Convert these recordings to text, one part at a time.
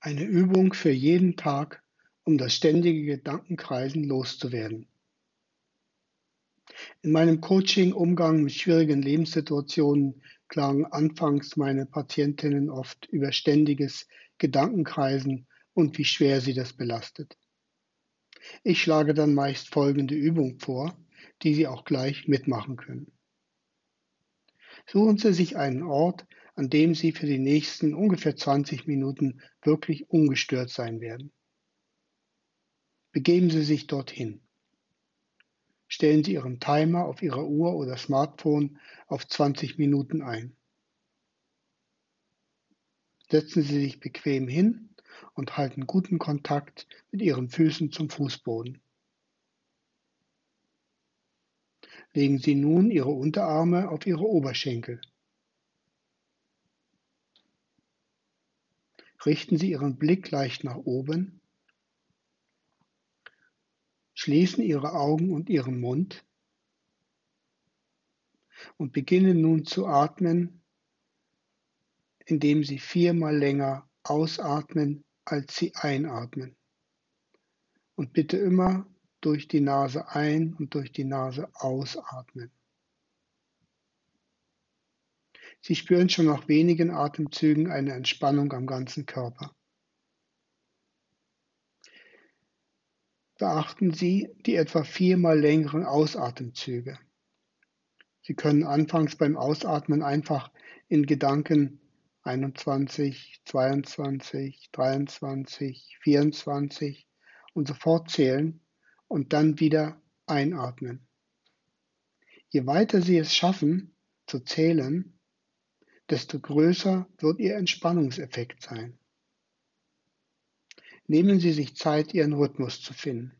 Eine Übung für jeden Tag, um das ständige Gedankenkreisen loszuwerden. In meinem Coaching-Umgang mit schwierigen Lebenssituationen klagen anfangs meine Patientinnen oft über ständiges Gedankenkreisen und wie schwer sie das belastet. Ich schlage dann meist folgende Übung vor, die Sie auch gleich mitmachen können. Suchen Sie sich einen Ort, an dem Sie für die nächsten ungefähr 20 Minuten wirklich ungestört sein werden. Begeben Sie sich dorthin. Stellen Sie Ihren Timer auf Ihrer Uhr oder Smartphone auf 20 Minuten ein. Setzen Sie sich bequem hin und halten guten Kontakt mit Ihren Füßen zum Fußboden. Legen Sie nun Ihre Unterarme auf Ihre Oberschenkel. Richten Sie Ihren Blick leicht nach oben. Schließen Ihre Augen und Ihren Mund und beginnen nun zu atmen, indem Sie 4-mal länger ausatmen, als Sie einatmen. Und bitte immer durch die Nase ein und durch die Nase ausatmen. Sie spüren schon nach wenigen Atemzügen eine Entspannung am ganzen Körper. Beachten Sie die etwa 4-mal längeren Ausatemzüge. Sie können anfangs beim Ausatmen einfach in Gedanken 21, 22, 23, 24 und so fort zählen und dann wieder einatmen. Je weiter Sie es schaffen zu zählen, desto größer wird Ihr Entspannungseffekt sein. Nehmen Sie sich Zeit, Ihren Rhythmus zu finden.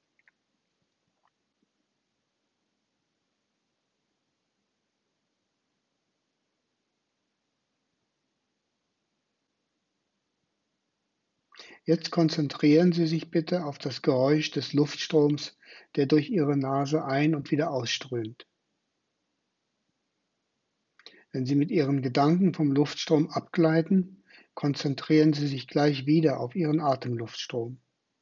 Jetzt konzentrieren Sie sich bitte auf das Geräusch des Luftstroms, der durch Ihre Nase ein- und wieder ausströmt. Wenn Sie mit Ihren Gedanken vom Luftstrom abgleiten, konzentrieren Sie sich gleich wieder auf Ihren Atemluftstrom.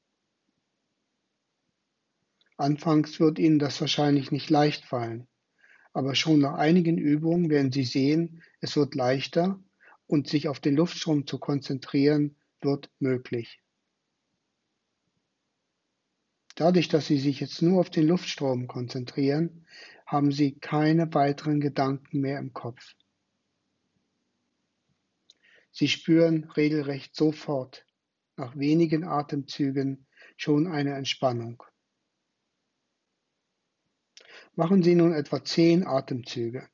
Anfangs wird Ihnen das wahrscheinlich nicht leicht fallen, aber schon nach einigen Übungen werden Sie sehen, es wird leichter und sich auf den Luftstrom zu konzentrieren, wird möglich. Dadurch, dass Sie sich jetzt nur auf den Luftstrom konzentrieren, haben Sie keine weiteren Gedanken mehr im Kopf. Sie spüren regelrecht sofort, nach wenigen Atemzügen, schon eine Entspannung. Machen Sie nun etwa 10 Atemzüge.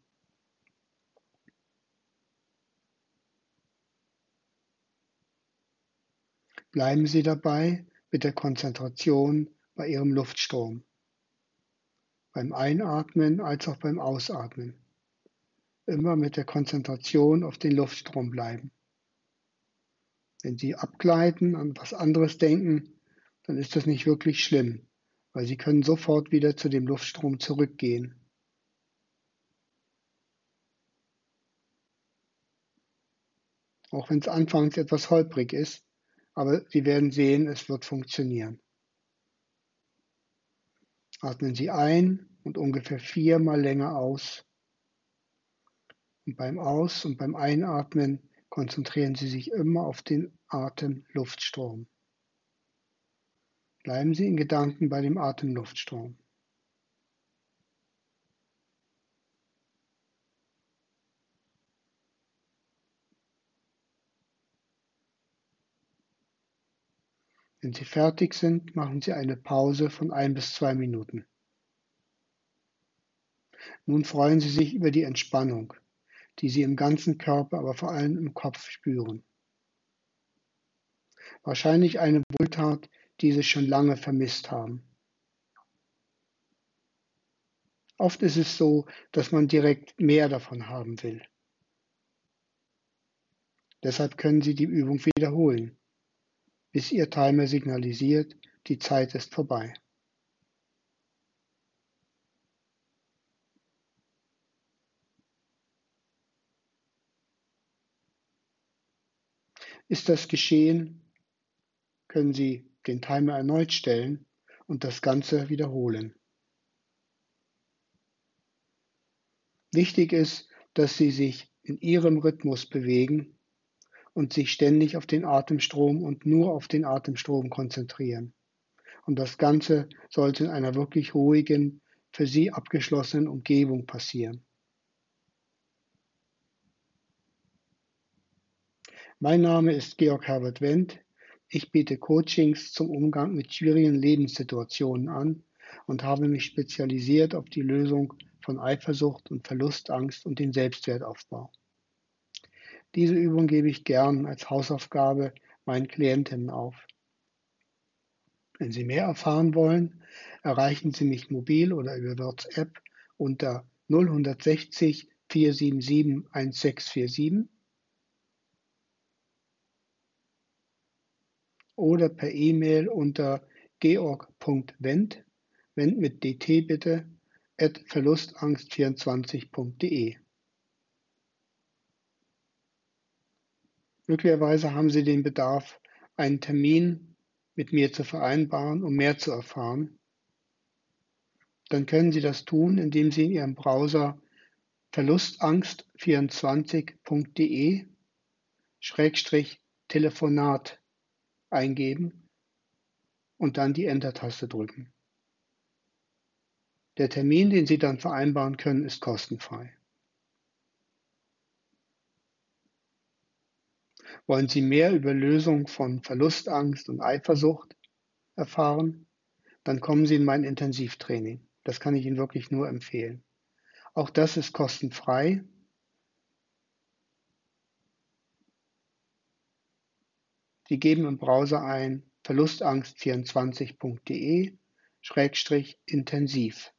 Bleiben Sie dabei mit der Konzentration bei Ihrem Luftstrom, beim Einatmen als auch beim Ausatmen. Immer mit der Konzentration auf den Luftstrom bleiben. Wenn Sie abgleiten, an was anderes denken, dann ist das nicht wirklich schlimm, weil Sie können sofort wieder zu dem Luftstrom zurückgehen. Auch wenn es anfangs etwas holprig ist, aber Sie werden sehen, es wird funktionieren. Atmen Sie ein und ungefähr 4-mal länger aus. Und beim Aus- und beim Einatmen konzentrieren Sie sich immer auf den Atemluftstrom. Bleiben Sie in Gedanken bei dem Atemluftstrom. Wenn Sie fertig sind, machen Sie eine Pause von 1 bis 2 Minuten. Nun freuen Sie sich über die Entspannung, die Sie im ganzen Körper, aber vor allem im Kopf spüren. Wahrscheinlich eine Wohltat, die Sie schon lange vermisst haben. Oft ist es so, dass man direkt mehr davon haben will. Deshalb können Sie die Übung wiederholen, bis Ihr Timer signalisiert, die Zeit ist vorbei. Ist das geschehen, können Sie den Timer erneut stellen und das Ganze wiederholen. Wichtig ist, dass Sie sich in Ihrem Rhythmus bewegen und sich ständig auf den Atemstrom und nur auf den Atemstrom konzentrieren. Und das Ganze sollte in einer wirklich ruhigen, für Sie abgeschlossenen Umgebung passieren. Mein Name ist Georg Herbert Wendt. Ich biete Coachings zum Umgang mit schwierigen Lebenssituationen an und habe mich spezialisiert auf die Lösung von Eifersucht und Verlustangst und den Selbstwertaufbau. Diese Übung gebe ich gern als Hausaufgabe meinen Klientinnen auf. Wenn Sie mehr erfahren wollen, erreichen Sie mich mobil oder über WhatsApp unter 0160 477 1647 oder per E-Mail unter georg.wendt, Wendt mit dt bitte, @verlustangst24.de. Möglicherweise haben Sie den Bedarf, einen Termin mit mir zu vereinbaren, um mehr zu erfahren. Dann können Sie das tun, indem Sie in Ihrem Browser verlustangst24.de/Telefonat eingeben und dann die Enter-Taste drücken. Der Termin, den Sie dann vereinbaren können, ist kostenfrei. Wollen Sie mehr über Lösung von Verlustangst und Eifersucht erfahren? Dann kommen Sie in mein Intensivtraining. Das kann ich Ihnen wirklich nur empfehlen. Auch das ist kostenfrei. Sie geben im Browser ein verlustangst24.de/intensiv.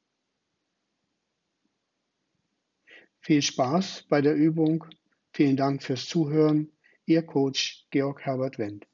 Viel Spaß bei der Übung. Vielen Dank fürs Zuhören. Ihr Coach Georg Herbert Wendt.